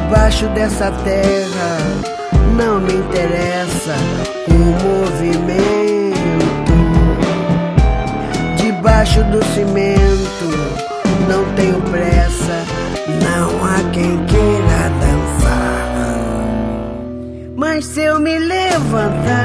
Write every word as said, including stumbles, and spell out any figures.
Debaixo dessa terra não me interessa o movimento. Debaixo do cimento não tenho pressa, não há quem queira dançar. Mas se eu me levantar